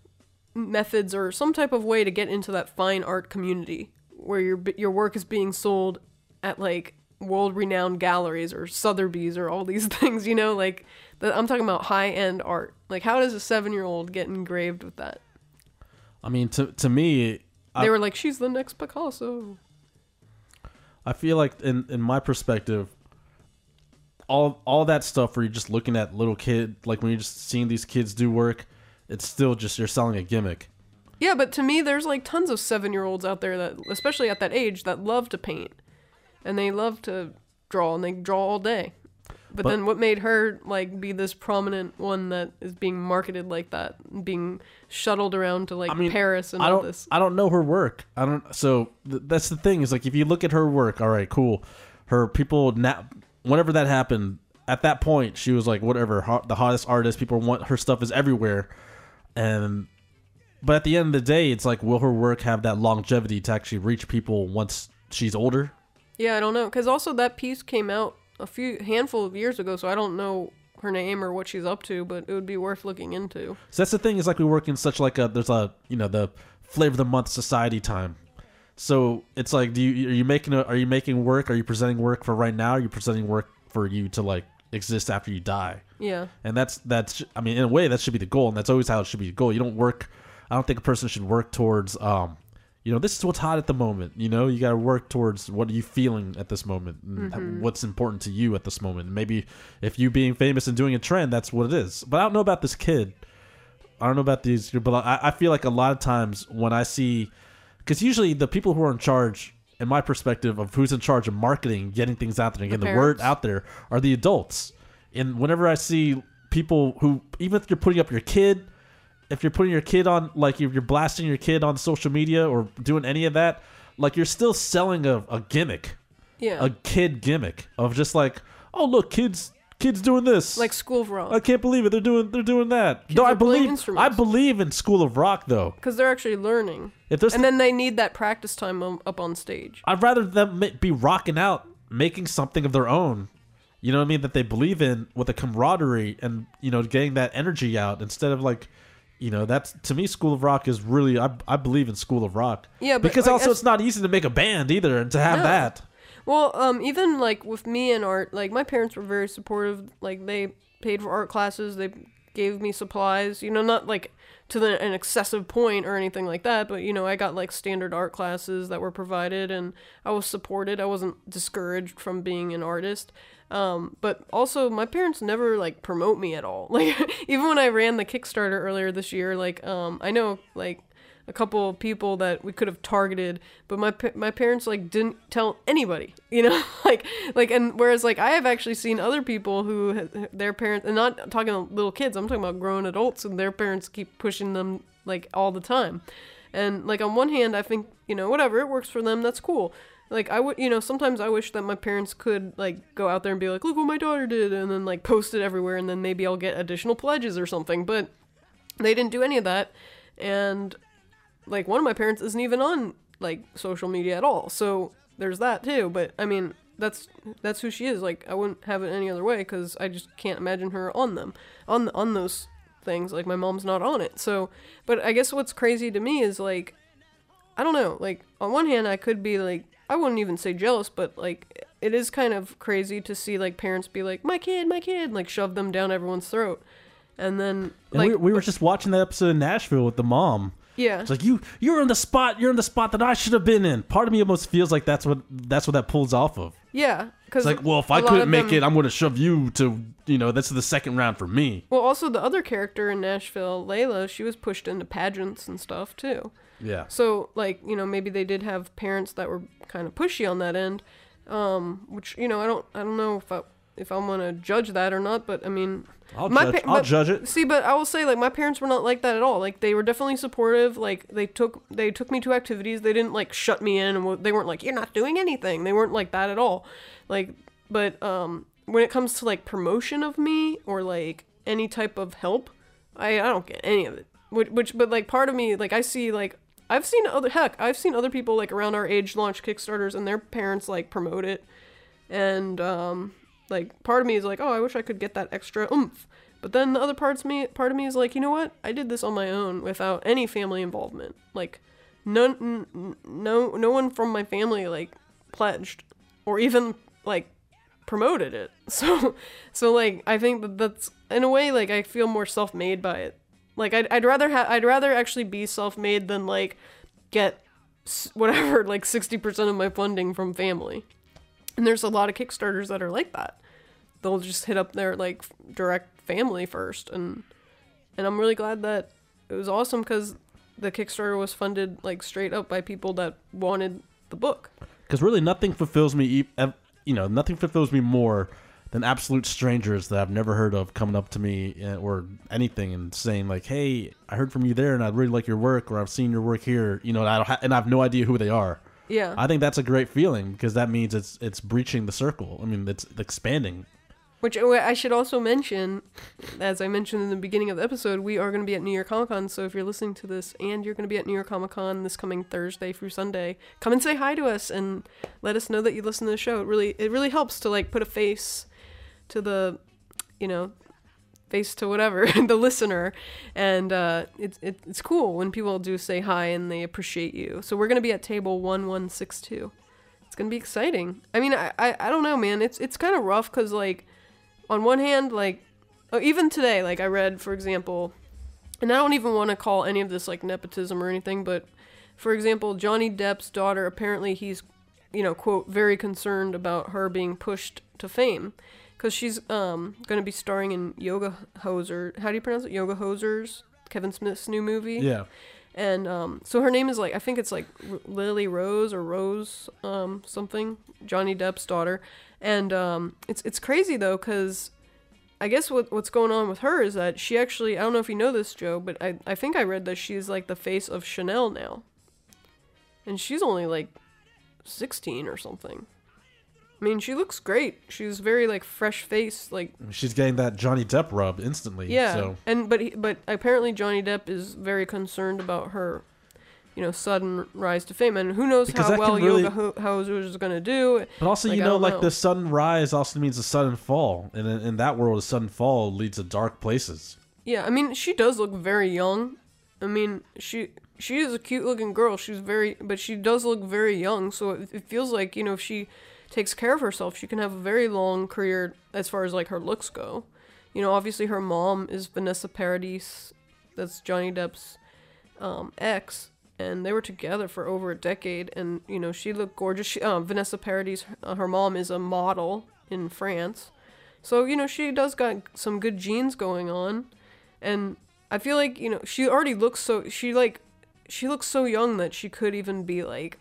methods or some type of way to get into that fine art community where your your work is being sold at like world-renowned galleries or Sotheby's or all these things, you know, like the, I'm talking about high-end art. Like, how does a seven-year-old get engraved with that? I mean, to to me, They I, were like, she's the next Picasso. I feel like in in my perspective, all all that stuff where you're just looking at little kid, like when you're just seeing these kids do work, it's still just you're selling a gimmick. Yeah, but to me, there's like tons of seven-year-olds out there that, especially at that age, that love to paint. And they love to draw, and they draw all day. But, But- then what made her like be this prominent one that is being marketed like that, being shuttled around to like I mean, Paris and I all don't, this? I don't know her work. I don't. So th- that's the thing is like if you look at her work, all right, cool. Her people now, whenever that happened, at that point she was like whatever, hot, the hottest artist. People want her stuff is everywhere, and but at the end of the day, it's like will her work have that longevity to actually reach people once she's older? Yeah, I don't know. Because also that piece came out a few handful of years ago, so I don't know her name or what she's up to, but it would be worth looking into. So that's the thing is like we work in such like a there's a you know the flavor of the month society time. So it's like do you are you making a, are you making work? Are you presenting work for right now? Are you presenting work for you to like exist after you die? Yeah. And that's that's I mean in a way that should be the goal, and that's always how it should be the goal. You don't work. I don't think a person should work towards um you know this is what's hot at the moment. You know you got to work towards what are you feeling at this moment, and Mm-hmm. what's important to you at this moment. And maybe if you being famous and doing a trend, that's what it is. But I don't know about this kid. I don't know about these, but I, I feel like a lot of times when I see, because usually the people who are in charge in my perspective of who's in charge of marketing, getting things out there, and getting the, the word parents. out there, are the adults. And whenever I see people who, even if you're putting up your kid, if you're putting your kid on, like if you're blasting your kid on social media or doing any of that, like you're still selling a, a gimmick, Yeah. a kid gimmick of just like, oh look, kids, kids doing this, Like School of Rock. I can't believe it, they're doing, they're doing that. Kids no, I are playing believe, instruments. I believe in School of Rock though. Because they're actually learning. If there's, And then they need that practice time on, up on stage. I'd rather them ma- be rocking out, making something of their own. You know what I mean? That they believe in with a camaraderie and, you know, getting that energy out instead of like, you know, that's, to me, School of Rock is really, I, I believe in School of Rock. Yeah, but because like, also as- it's not easy to make a band either and to have No. that. Well, um, even like with me and art, like my parents were very supportive. Like they paid for art classes, they gave me supplies. You know, not like to the, an excessive point or anything like that, but you know, I got like standard art classes that were provided, and I was supported. I wasn't discouraged from being an artist. Um, but also my parents never like promote me at all. Like even when I ran the Kickstarter earlier this year, like um, I know like a couple of people that we could have targeted, but my pa- my parents like didn't tell anybody, you know, like like and whereas like I have actually seen other people who ha- their parents, and not talking about little kids, I'm talking about grown adults, and their parents keep pushing them like all the time. And like on one hand, I think, you know, whatever, it works for them, that's cool. Like I would, you know, sometimes I wish that my parents could like go out there and be like, look what my daughter did, and then like post it everywhere, and then maybe I'll get additional pledges or something. But they didn't do any of that, and like one of my parents isn't even on like social media at all, so there's that too. But I mean, that's that's who she is. Like I wouldn't have it any other way, because I just can't imagine her on them, on on those things. Like my mom's not on it. So, but I guess what's crazy to me is like, I don't know. Like on one hand, I could be like, I wouldn't even say jealous, but like it is kind of crazy to see like parents be like, my kid, my kid, like shove them down everyone's throat, and then And like we, we were just watching that episode in Nashville with the mom. yeah. It's like you you're in the spot you're in the spot that I should have been in. Part of me almost feels like that's what that's what that pulls off of. Yeah, because It's like, well, if I couldn't make it, I'm going to shove you to, you know, this is the second round for me. Well, also the other character in Nashville, Layla, she was pushed into pageants and stuff too. Yeah. So like, you know, maybe they did have parents that were kind of pushy on that end, um, which, you know, I don't I don't know if I if I'm gonna judge that or not, but I mean, I'll my judge, pa- I'll but- judge it. See, but I will say, like, my parents were not like that at all. Like, they were definitely supportive. Like, they took they took me to activities. They didn't like shut me in, and w- they weren't like, you're not doing anything. They weren't like that at all. Like, but um, when it comes to like promotion of me or like any type of help, I I don't get any of it. Which, which but like part of me, like, I see like I've seen other heck I've seen other people like around our age launch Kickstarters, and their parents like promote it, and um. Like, part of me is like, oh, I wish I could get that extra oomph. But then the other parts me, part of me is like, you know what? I did this on my own without any family involvement. Like, none, n- no, no one from my family like pledged or even like promoted it. So, so like, I think that that's in a way like I feel more self-made by it. Like, I'd I'd rather have I'd rather actually be self-made than like get s- whatever like sixty percent of my funding from family. And there's a lot of Kickstarters that are like that. They'll just hit up their like direct family first, and and I'm really glad that it was awesome because the Kickstarter was funded like straight up by people that wanted the book. Because really, nothing fulfills me. e- ev- You know, nothing fulfills me more than absolute strangers that I've never heard of coming up to me uh, or anything and saying like, "Hey, I heard from you there, and I really like your work," or "I've seen your work here." You know, and I don't ha- and I have no idea who they are. Yeah. I think that's a great feeling because that means it's it's breaching the circle. I mean, it's expanding. Which I should also mention, as I mentioned in the beginning of the episode, we are going to be at New York Comic Con. So if you're listening to this and you're going to be at New York Comic Con this coming Thursday through Sunday, come and say hi to us and let us know that you listen to the show. It really, it really helps to like put a face to the, you know, face to whatever the listener, and uh, it's it, it's cool when people do say hi and they appreciate you. So we're going to be at table one one six two. It's going to be exciting. I mean, I I, I don't know, man. It's it's kind of rough because like. On one hand, like, oh, even today, like, I read, for example, and I don't even want to call any of this, like, nepotism or anything, but, for example, Johnny Depp's daughter, apparently he's, you know, quote, very concerned about her being pushed to fame, because she's um going to be starring in Yoga Hoser, how do you pronounce it? Yoga Hosers, Kevin Smith's new movie. Yeah. And um, so her name is like, I think it's like R- Lily Rose or Rose um, something, Johnny Depp's daughter. And um, it's it's crazy though, because I guess what what's going on with her is that she actually, I don't know if you know this, Joe, but I, I think I read that she's like the face of Chanel now. And she's only like sixteen or something. I mean, she looks great. She's very like fresh face, like She's getting that Johnny Depp rub instantly. yeah. So. And but he, but apparently Johnny Depp is very concerned about her, you know, sudden rise to fame, and who knows Because how that well can really- Yoga Ho- Hosers is gonna do. But also, Like, you I know, don't like know. the sudden rise also means a sudden fall, and in, in that world, a sudden fall leads to dark places. Yeah, I mean, she does look very young. I mean, she she is a cute looking girl. She's very, but she does look very young. So it, it feels like, you know, if she takes care of herself, she can have a very long career as far as like her looks go. You know, obviously her mom is Vanessa Paradis, that's Johnny Depp's um, ex, and they were together for over a decade. And you know, she looked gorgeous. She, uh, Vanessa Paradis, uh, her mom is a model in France, so you know she does got some good genes going on. And I feel like, you know, she already looks so, she like, she looks so young that she could even be like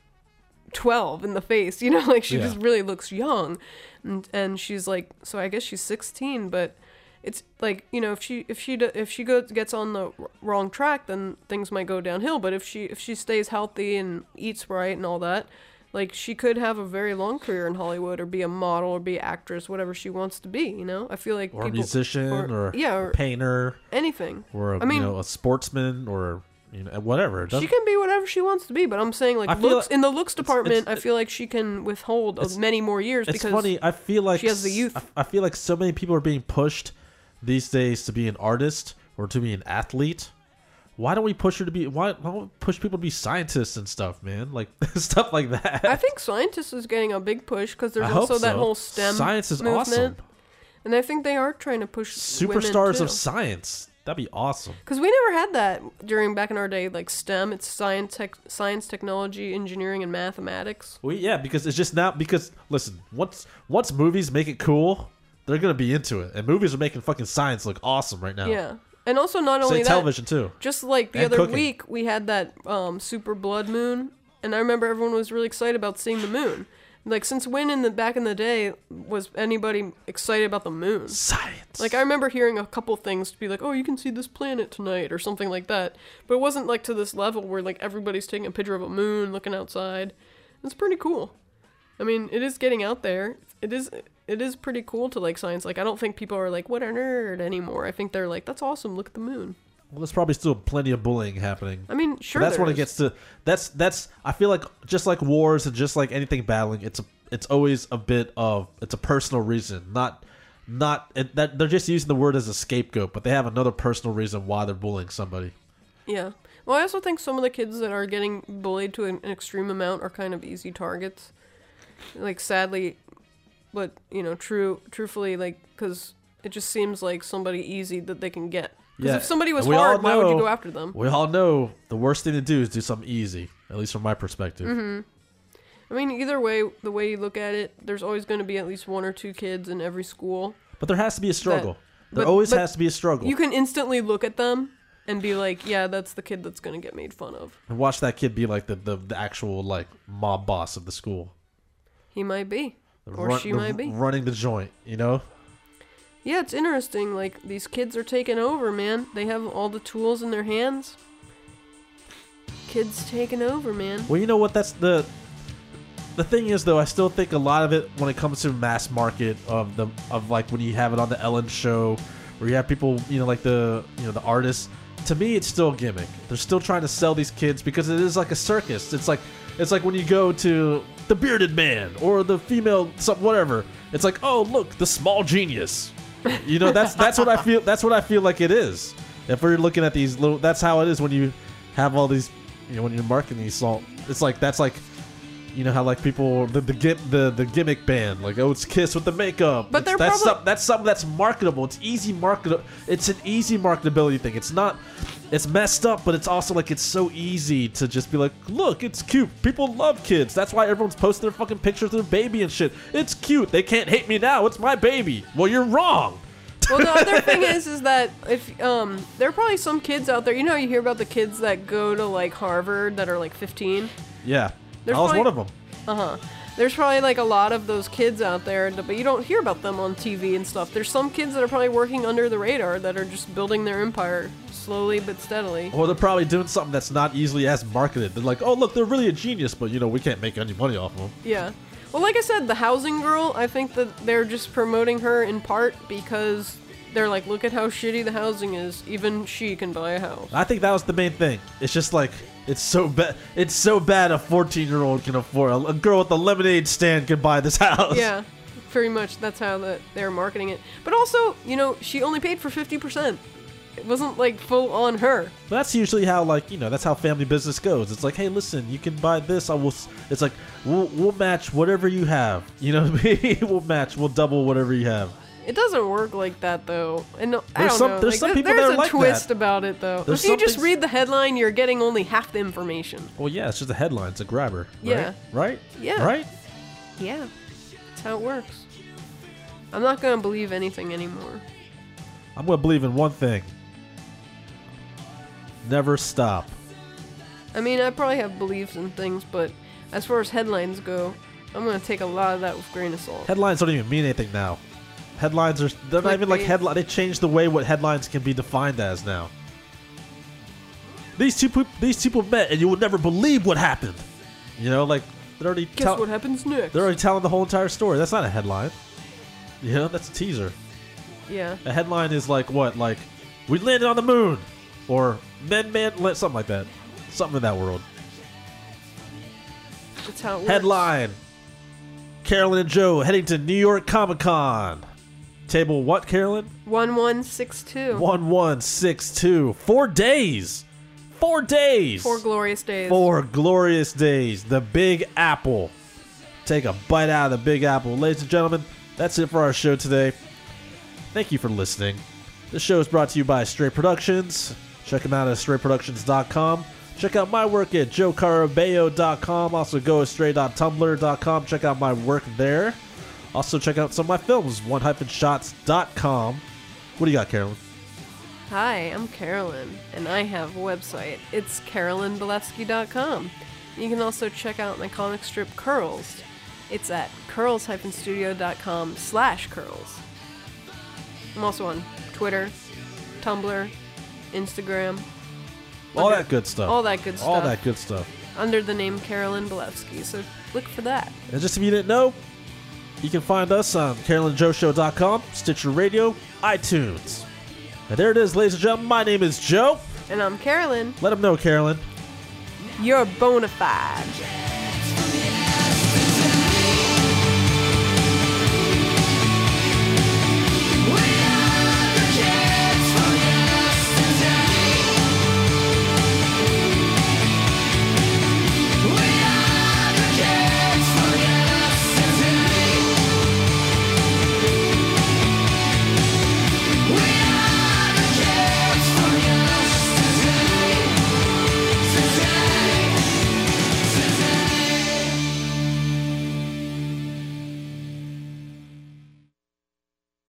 twelve in the face, you know, like she Yeah. just really looks young. And, and she's like, so I guess she's sixteen, but it's like, you know, if she, if she, do- if she goes, gets on the r- wrong track, then things might go downhill. But if she, if she stays healthy and eats right and all that, like she could have a very long career in Hollywood, or be a model, or be an actress, whatever she wants to be, you know? I feel like Or a people, musician, or, yeah, a or painter, anything. or a, I mean- you know, a sportsman, or you know, whatever. It She doesn't- can be whatever she wants to be, but I'm saying like I feel looks like- in the looks it's- department, it's- I feel like she can withhold of it's- many more years It's because funny. I feel like she has the s- youth. I, I feel like so many people are being pushed these days to be an artist or to be an athlete. Why don't we push her to be? Why, why don't we push people to be scientists and stuff, man? Like stuff like that. I think scientists is getting a big push because there's I also hope that so. whole STEM Science is movement, awesome. and I think they are trying to push Superstars of science. That'd be awesome. because we never had that during back in our day, like STEM. It's science, tech, science, technology, engineering, and mathematics. Well, yeah, because it's just now. Because listen, once once movies make it cool, they're gonna be into it, and movies are making fucking science look awesome right now. Yeah, and also not Say only that, television too. just like the And other cooking. week, we had that um, super blood moon, and I remember everyone was really excited about seeing the moon. Like, since when in the back in the day was anybody excited about the moon? Science. Like, I remember hearing a couple things to be like, oh, you can see this planet tonight, or something like that. But it wasn't, like, to this level where, like, everybody's taking a picture of a moon, looking outside. It's pretty cool. I mean, it is getting out there. It is it is pretty cool to like science. Like, I don't think people are like, what a nerd anymore. I think they're like, that's awesome, look at the moon. Well, there's probably still plenty of bullying happening. I mean, sure. But that's there when it is. gets to that's that's I feel like just like wars and just like anything battling, it's a it's always a bit of it's a personal reason, not not it, that they're just using the word as a scapegoat, but they have another personal reason why they're bullying somebody. Yeah. Well, I also think some of the kids that are getting bullied to an, an extreme amount are kind of easy targets. Like, sadly, but, you know, true, truthfully, like, because it just seems like somebody easy that they can get. Because Yeah, if somebody was and we all hard, why would you know- go after them? We all know the worst thing to do is do something easy, at least from my perspective. Mm-hmm. I mean, either way, the way you look at it, there's always going to be at least one or two kids in every school. But there has to be a struggle. there but- always but has to be a struggle. You can instantly look at them and be like, yeah, that's the kid that's going to get made fun of. and watch that kid be like the, the, the actual like mob boss of the school. He might be. The Or run- she the might be. running the joint, you know? Yeah, it's interesting. Like, these kids are taking over, man. They have all the tools in their hands. Kids taking over, man. Well, you know what? That's the the thing is, though. I still think a lot of it, when it comes to mass market of the of like when you have it on the Ellen Show, where you have people, you know, like the you know the artists. To me, it's still a gimmick. They're still trying to sell these kids because it is like a circus. It's like it's like when you go to the bearded man or the female, some whatever. It's like, oh, look, the small genius. You know, that's that's what I feel. That's what I feel like it is. If we're looking at these little, that's how it is when you have all these. You know, when you're marketing these salt, it's like that's like, you know how like people the the gim, the, the gimmick band, like, oh, it's Kiss with the makeup. But It's- they're that's probably- some, that's something that's marketable. It's easy market. It's an easy marketability thing. It's not. It's messed up, but it's also like it's so easy to just be like, look, it's cute. People love kids. That's why everyone's posting their fucking pictures of their baby and shit. It's cute. They can't hate me now. It's my baby. Well, you're wrong. Well, the other thing is, is that if um, there are probably some kids out there. You know, how you hear about the kids that go to like Harvard that are like fifteen. Yeah, There's I was probably- one of them. Uh huh. There's probably like a lot of those kids out there, but you don't hear about them on T V and stuff. There's some kids that are probably working under the radar that are just building their empire slowly but steadily. Or they're probably doing something that's not easily as marketed. They're like, oh, look, they're really a genius, but, you know, we can't make any money off of them. Yeah. Well, like I said, the housing girl, I think that they're just promoting her in part because they're like, look at how shitty the housing is. Even she can buy a house. I think that was the main thing. It's just like, it's so bad. It's so bad a fourteen-year-old can afford. A, a girl with a lemonade stand can buy this house. Yeah, pretty much that's how the, they're marketing it. But also, you know, she only paid for fifty percent. It wasn't like full on her. But that's usually how, like, you know, that's how family business goes. It's like, hey, listen, you can buy this. I will. s- It's like, we'll, we'll match whatever you have. You know what I mean? We'll match. We'll double whatever you have. It doesn't work like that though. And no, I There's don't some- know. there's like, some there- people there's that are a like twist that. about it though. There's If you just some things- read the headline, you're getting only half the information. Well, yeah, it's just a headline. It's a grabber. Yeah. Right? Right? Yeah. Right? Yeah, that's how it works. I'm not gonna believe anything anymore. I'm going to believe in one thing. Never stop. I mean, I probably have beliefs in things, but as far as headlines go, I'm gonna take a lot of that with a grain of salt. Headlines don't even mean anything now. Headlines are, they're not even like Clickbait. headline. They changed the way what headlines can be defined as now. These two, peop- these people met, and you would never believe what happened. You know, like they're already Guess tell- what happens next? they're already telling the whole entire story. That's not a headline. You know, that's a teaser. Yeah. A headline is like what? Like, we landed on the moon, or men, man, la- something like that. Something in that world. That's how it works. Headline: Carolyn and Joe heading to New York Comic Con. Table what, Carolyn? one one six two. one one six two. Four days. Four days. Four glorious days. Four glorious days. The Big Apple. Take a bite out of the Big Apple. Ladies and gentlemen, that's it for our show today. Thank you for listening. This show is brought to you by Stray Productions. Check them out at stray productions dot com. Check out my work at joe carabello dot com. Also go to stray dot tumblr dot com. Check out my work there. Also check out some of my films, one shots dot com. What do you got, Carolyn? Hi, I'm Carolyn, and I have a website. It's carolyn bolevsky dot com. You can also check out my comic strip Curls. It's at curls studio dot com slash curls. I'm also on Twitter, Tumblr, Instagram. All Under- that good stuff. All that good stuff. All that good stuff. Under the name Carolyn Bolevsky, so look for that. And just if you didn't know, you can find us on carolyn joe show dot com, Stitcher Radio, iTunes. And there it is, ladies and gentlemen. My name is Joe. And I'm Carolyn. Let them know, Carolyn. You're bona fide.